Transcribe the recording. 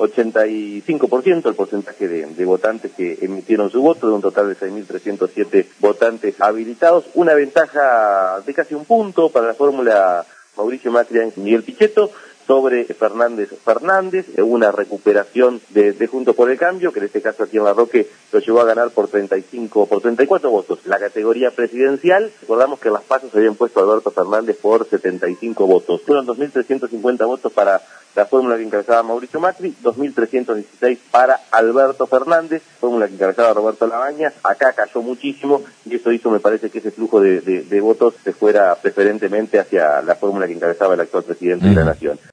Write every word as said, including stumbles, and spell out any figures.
ochenta y cinco por ciento el porcentaje de, de votantes que emitieron su voto, de un total de seis mil trescientos siete votantes habilitados, una ventaja de casi un punto para la fórmula Mauricio Macri y Miguel Pichetto sobre Fernández Fernández, una recuperación de, de Juntos por el Cambio, que en este caso aquí en La Roque lo llevó a ganar por treinta y cinco, por treinta y cuatro votos. La categoría presidencial, recordamos que en las pasos se habían puesto a Alberto Fernández por setenta y cinco votos. Fueron dos mil trescientos cincuenta votos para la fórmula que encabezaba Mauricio Macri, dos mil trescientos dieciséis para Alberto Fernández, fórmula que encabezaba Roberto Labaña. Acá cayó muchísimo y eso hizo, me parece, que ese flujo de, de, de votos se fuera preferentemente hacia la fórmula que encabezaba el actual presidente mm. de la Nación.